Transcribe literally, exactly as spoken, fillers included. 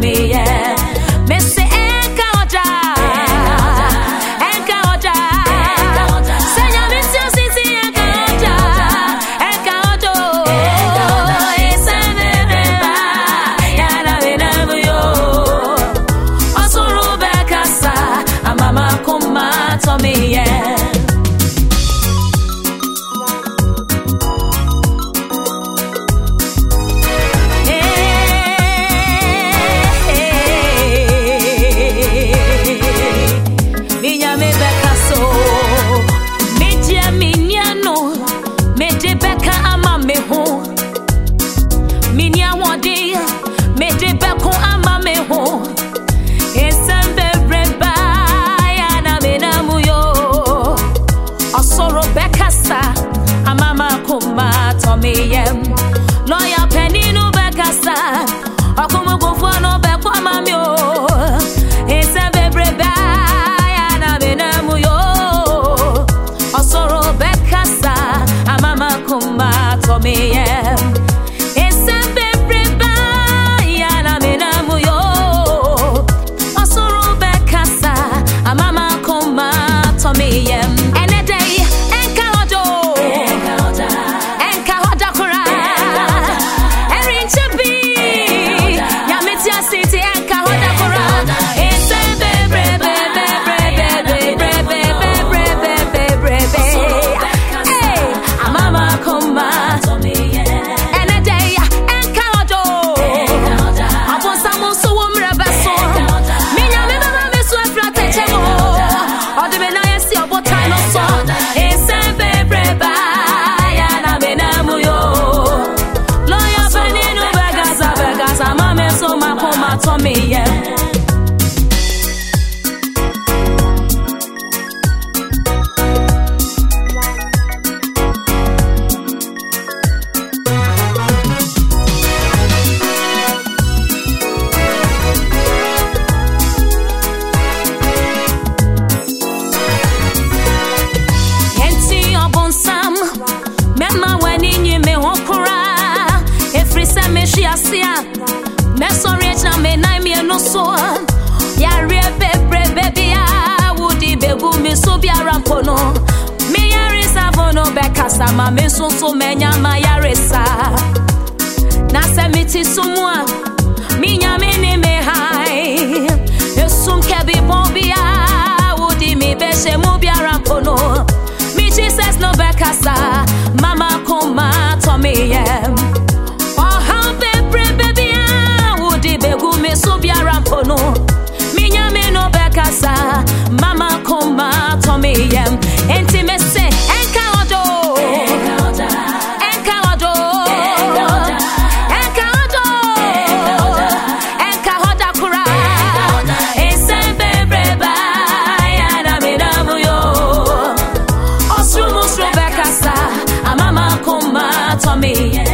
me, yeah. Miss Enka Oja, Enka Oja, Senya Miss Sisi Enka Oja, Enka Ojo, Isene Reba, Yana Benamuyo, Osuru Bekasa, Amama Kuma Tommy, yeah. Lawyer Penny no Bekasa, Okumu Kufono Bekwa Mamio, Esembe Brebaya na Benamuyo, Osoro Bekasa, Amama Kumba Tomiyem, Esembe Brebaya na Benamuyo, Osoro Bekasa, Amama Kumba Tomiyem. Me, yeah. Enti obonsam, mema wani nyime hokura, efri se me shiasia. Me sorry na me na me no so ya rebe baby ya wudi begu me so biara mpono me ya resa vono bekasa ma me so so menya ma ya resa na se miti sumwa mi nya me ni me hai esum kebi bombia wudi mi be she mu biara mpono mi Jesus no bekasa mama koma to me yeah. So biara mpono minya me no bekasa mama koma to me yem enti me se enka ojo enka ojo enka ojo enka ojo enka ojo kura esembe breba yana me namuyo osru musru bekasa mama koma to me